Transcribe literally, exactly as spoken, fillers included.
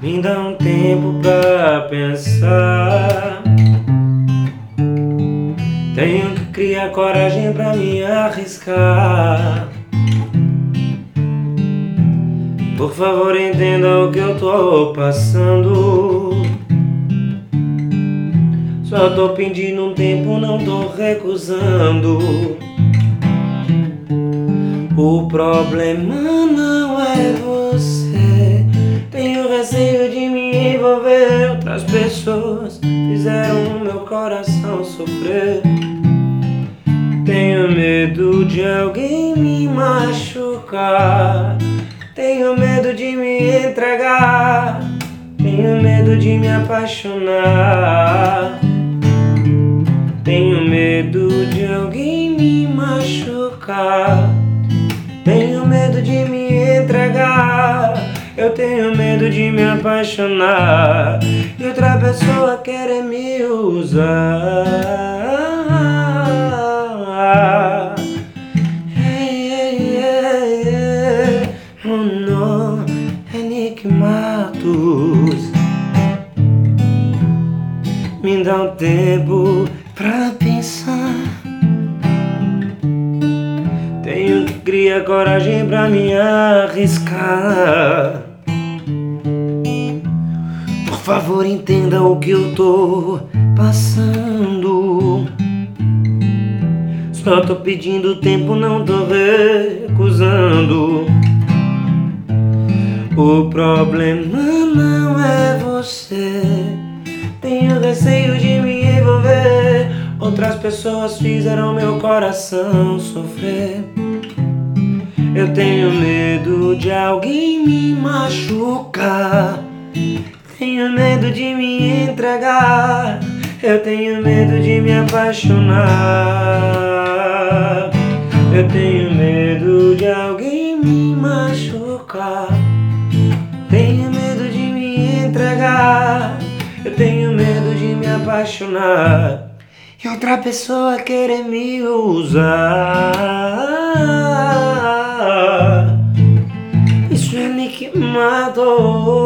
Me dá um tempo pra pensar. Tenho que criar coragem pra me arriscar. Por favor, entenda o que eu tô passando. Só tô pedindo um tempo, não tô recusando. O problema não é você. Tenho receio de me envolver. Outras pessoas fizeram o meu coração sofrer. Tenho medo de alguém me machucar. Tenho medo de me entregar. Tenho medo de me apaixonar. Tenho medo de alguém me machucar. Tenho medo de me entregar. Eu tenho medo de me apaixonar e outra pessoa querer me usar. Hey, hey, hey, hey. Oh, não, enigmados. Me dá um tempo pra pensar. Tenho que criar coragem pra me arriscar. Por favor, entenda o que eu tô passando. Só tô pedindo tempo, não tô recusando. O problema não é você. Tenho receio de me envolver. Outras pessoas fizeram meu coração sofrer. Eu tenho medo de alguém me machucar. Tenho medo de me entregar. Eu tenho medo de me apaixonar. Eu tenho medo de alguém me machucar. Tenho medo de me entregar. Eu tenho medo de me apaixonar e outra pessoa querer me usar. Isso é enigmado.